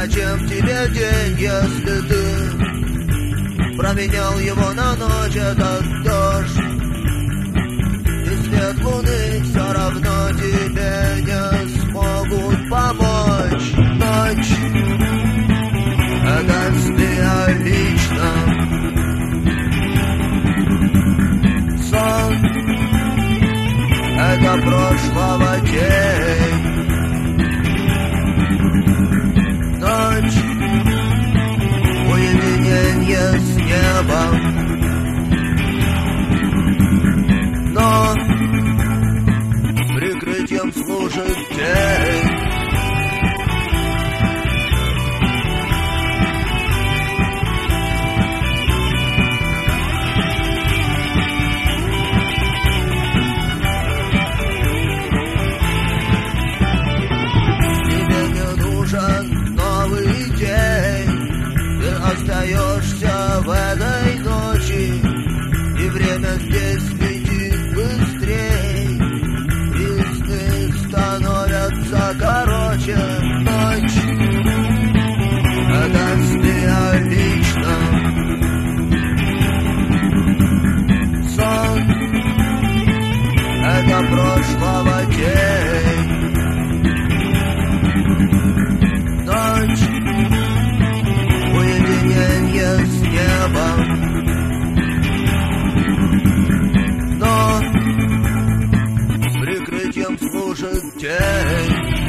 зачем тебе день, если ты променял его на ночь, этот дождь? И свет луны все равно тебе не смогут помочь. Ночь — это специально. Сон — это прошлого тень. Ночь — уединение с небом. Но прикрытием служит день. Тебе не нужен новый день. Ты остаешься в этой ночи, и время здесь летит быстрей. И сны становятся короче. Ночь — это специально. Сон — это прошлого тень. Ночь — уединение с небом. Но прикрытием служит день.